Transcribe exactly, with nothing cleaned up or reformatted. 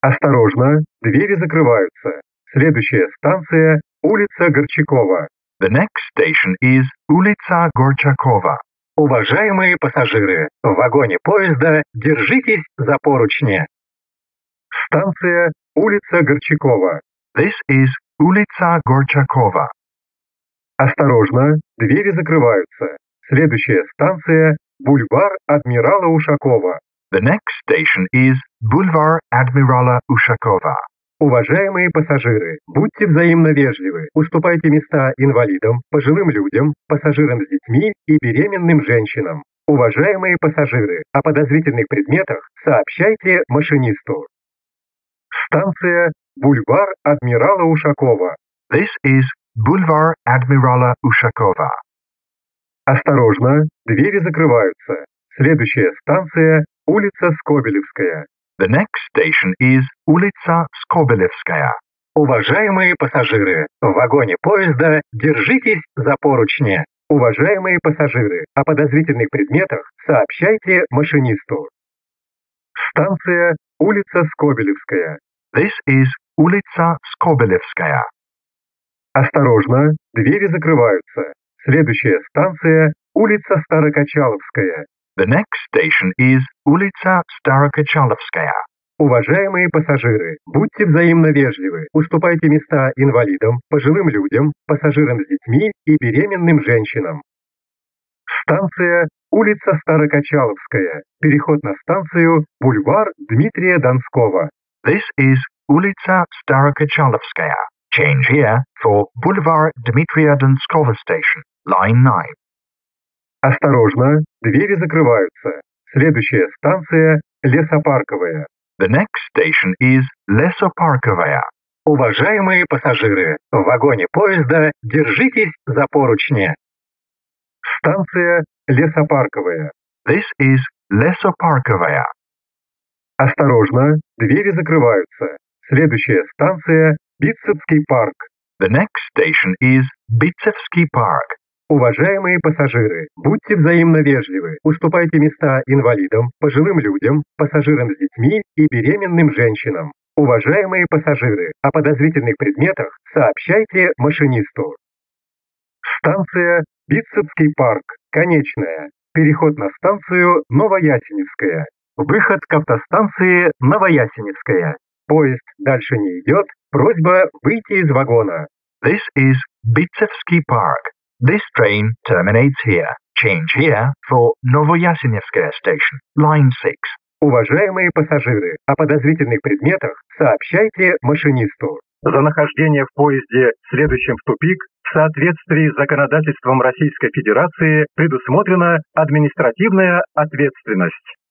Осторожно, двери закрываются. Следующая станция – улица Горчакова. The next station is Улица Горчакова. Уважаемые пассажиры, в вагоне поезда держитесь за поручни. Станция – улица Горчакова. This is Улица Горчакова. Осторожно, двери закрываются. Следующая станция – бульвар Адмирала Ушакова. The next station is Boulevard Admirала Ушакова. Уважаемые пассажиры, будьте взаимно вежливы, уступайте места инвалидам, пожилым людям, пассажирам с детьми и беременным женщинам. Уважаемые пассажиры, о подозрительных предметах сообщайте машинисту. Станция бульвар Адмирала Ушакова. This is Boulevard Admirала Ушакова. Осторожно, двери закрываются. Следующая станция – улица Скобелевская. The next station is Улица Скобелевская. Уважаемые пассажиры, в вагоне поезда держитесь за поручни. Уважаемые пассажиры, о подозрительных предметах сообщайте машинисту. Станция улица Скобелевская. This is Улица Скобелевская. Осторожно, двери закрываются. Следующая станция улица Старокачаловская. The next station is Улица Старокачаловская. Уважаемые пассажиры, будьте взаимно вежливы, уступайте места инвалидам, пожилым людям, пассажирам с детьми и беременным женщинам. Станция улица Старокачаловская. Переход на станцию бульвар Дмитрия Донского. This is Улица Старокачаловская. Change here for Boulevard Dmitria Donskova station, line nine. Осторожно, двери закрываются. Следующая станция Лесопарковая. The next station is Лесопарковая. Уважаемые пассажиры, в вагоне поезда держитесь за поручни. Станция Лесопарковая. This is Лесопарковая. Осторожно, двери закрываются. Следующая станция Битцевский парк. The next station is Битцевский парк. Уважаемые пассажиры, будьте взаимно вежливы, уступайте места инвалидам, пожилым людям, пассажирам с детьми и беременным женщинам. Уважаемые пассажиры, о подозрительных предметах сообщайте машинисту. Станция Битцевский парк. Конечная. Переход на станцию Новоясеневская. Выход к автостанции Новоясеневская. Поезд дальше не идет. Просьба выйти из вагона. This is Битцевский парк. This train terminates here. Change here for Novoyasenevskaya station, line six. Уважаемые пассажиры, о подозрительных предметах сообщайте машинисту. За нахождение в поезде, следующем в тупик, в соответствии с законодательством Российской Федерации предусмотрена административная ответственность.